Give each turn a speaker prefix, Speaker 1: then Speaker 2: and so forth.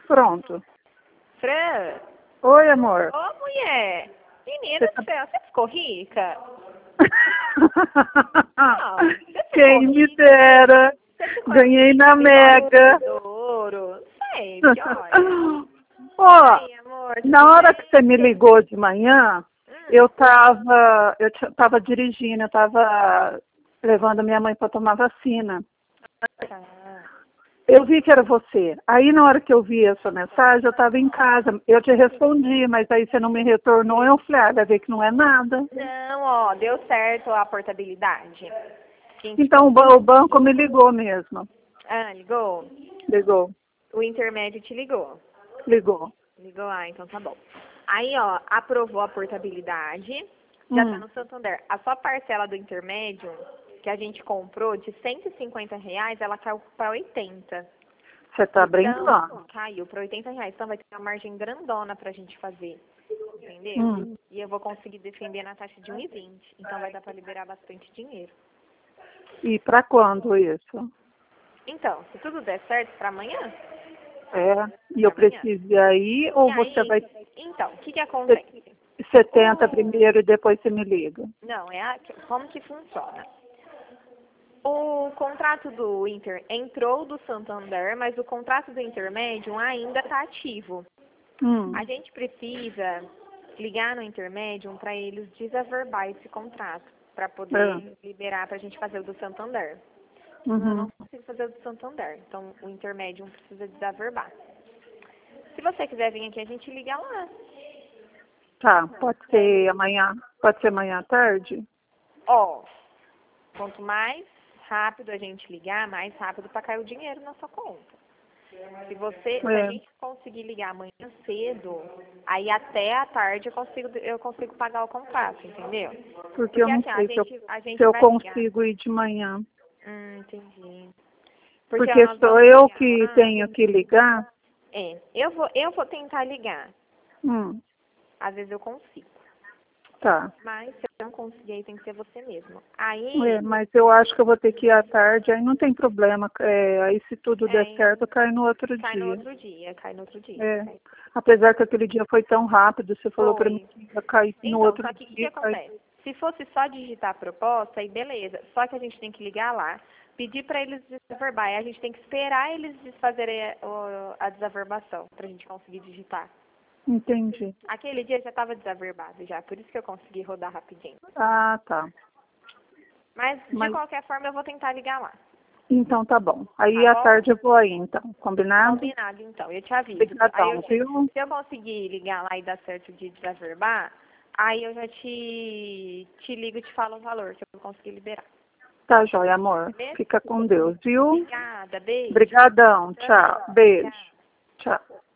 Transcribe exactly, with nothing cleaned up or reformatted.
Speaker 1: Pronto.
Speaker 2: Fran?
Speaker 1: Oi, amor.
Speaker 2: Ô, mulher. Menina do céu, você ficou rica? Não, você ficou
Speaker 1: Quem me
Speaker 2: rica.
Speaker 1: dera.
Speaker 2: Você ficou
Speaker 1: Ganhei
Speaker 2: rica,
Speaker 1: na
Speaker 2: me
Speaker 1: Mega.
Speaker 2: deu ouro. Sei, que olha.
Speaker 1: Ó,
Speaker 2: Ai, amor,
Speaker 1: na
Speaker 2: tudo
Speaker 1: hora
Speaker 2: bem?
Speaker 1: que você me ligou de manhã,
Speaker 2: Hum,
Speaker 1: eu tava, eu t- tava dirigindo, eu tava levando minha mãe para tomar vacina.
Speaker 2: tá.
Speaker 1: Eu vi que era você. Aí na hora que eu vi a sua mensagem, eu estava em casa. Eu te respondi, mas aí você não me retornou. Eu falei, ah, vai ver que não é nada.
Speaker 2: Não, ó, deu certo a portabilidade. Gente,
Speaker 1: Então o, ba- o banco me ligou mesmo.
Speaker 2: ah, ligou?
Speaker 1: Ligou,
Speaker 2: O intermédio te ligou.
Speaker 1: ligou.
Speaker 2: Ligou, ah, então tá bom. Aí, ó, aprovou a portabilidade, já tá
Speaker 1: Hum,
Speaker 2: no Santander. A sua parcela do intermédio, que a gente comprou de cento e cinquenta reais, ela caiu para oitenta.
Speaker 1: você tá
Speaker 2: Então,
Speaker 1: brincando.
Speaker 2: caiu para oitenta reais. Então vai ter uma margem grandona pra gente fazer, entendeu?
Speaker 1: Hum.
Speaker 2: E eu vou conseguir defender na taxa de um e vinte. Então vai dar pra liberar bastante dinheiro.
Speaker 1: E para quando isso?
Speaker 2: Então, se tudo der certo pra amanhã,
Speaker 1: É. E eu
Speaker 2: pra amanhã.
Speaker 1: preciso ir aí ou
Speaker 2: E
Speaker 1: você
Speaker 2: aí,
Speaker 1: vai
Speaker 2: então, o que que acontece?
Speaker 1: setenta
Speaker 2: O...
Speaker 1: primeiro e depois você me liga?
Speaker 2: Não, é a... como que funciona? O contrato do Inter entrou do Santander, mas o contrato do Intermédio ainda está ativo.
Speaker 1: Hum.
Speaker 2: A gente precisa ligar no Intermédio para eles desaverbar esse contrato, para poder
Speaker 1: É.
Speaker 2: liberar para a gente fazer o do Santander. Eu
Speaker 1: Uhum.
Speaker 2: não consigo fazer o do Santander, então o Intermédio precisa desaverbar. Se você quiser vir aqui, a gente liga lá.
Speaker 1: Tá, pode ser amanhã, pode ser amanhã à tarde?
Speaker 2: Ó, quanto mais rápido a gente ligar, mais rápido para cair o dinheiro na sua conta. Se você, se a
Speaker 1: É.
Speaker 2: gente conseguir ligar amanhã cedo, aí até à tarde eu consigo, eu consigo pagar o contrato, entendeu?
Speaker 1: Porque
Speaker 2: Porque
Speaker 1: eu não
Speaker 2: assim, a
Speaker 1: sei se eu,
Speaker 2: gente, a
Speaker 1: se
Speaker 2: gente
Speaker 1: eu
Speaker 2: vai ligar.
Speaker 1: consigo ir de manhã.
Speaker 2: Hum, entendi. Porque
Speaker 1: Porque
Speaker 2: ó, nós
Speaker 1: sou
Speaker 2: vamos
Speaker 1: eu
Speaker 2: ligar
Speaker 1: que
Speaker 2: lá.
Speaker 1: tenho que ligar.
Speaker 2: É, eu vou, eu vou tentar ligar.
Speaker 1: Hum,
Speaker 2: Às vezes eu consigo.
Speaker 1: tá.
Speaker 2: Mas se eu não conseguir, aí tem que ser você mesmo.
Speaker 1: É,
Speaker 2: Aí,
Speaker 1: mas eu acho que eu vou ter que ir à tarde, aí não tem problema. É, aí se tudo der
Speaker 2: é,
Speaker 1: certo, cai no outro
Speaker 2: cai no
Speaker 1: dia.
Speaker 2: outro dia, cai no outro dia.
Speaker 1: É.
Speaker 2: Cai.
Speaker 1: Apesar que aquele dia foi tão rápido, você falou pra mim
Speaker 2: Foi.
Speaker 1: que ia cair no
Speaker 2: Então,
Speaker 1: outro
Speaker 2: só que o que, que
Speaker 1: dia. Cai...
Speaker 2: acontece? Se fosse só digitar a proposta, aí beleza. Só que a gente tem que ligar lá, pedir para eles desaverbar. E a gente tem que esperar eles desfazerem a, o- a desaverbação para a gente conseguir digitar.
Speaker 1: Entendi.
Speaker 2: Aquele dia já estava desaverbado já, por isso que eu consegui rodar rapidinho.
Speaker 1: Ah, tá.
Speaker 2: Mas, de
Speaker 1: Mas
Speaker 2: qualquer forma, eu vou tentar ligar lá.
Speaker 1: então tá bom. Aí
Speaker 2: Tá
Speaker 1: à
Speaker 2: bom?
Speaker 1: tarde eu vou aí, então. Combinado?
Speaker 2: Combinado, então. Eu te aviso. Aí eu
Speaker 1: Obrigadão,
Speaker 2: te,
Speaker 1: viu?
Speaker 2: se eu conseguir ligar lá e dar certo de desaverbar, aí eu já te, te ligo e te falo o valor, se eu conseguir liberar.
Speaker 1: Tá jóia, amor.
Speaker 2: Beleza?
Speaker 1: Fica com Deus, viu?
Speaker 2: Obrigada, beijo.
Speaker 1: Obrigadão.
Speaker 2: Prazer.
Speaker 1: Tchau. Beijo.
Speaker 2: Tchau.
Speaker 1: Tchau.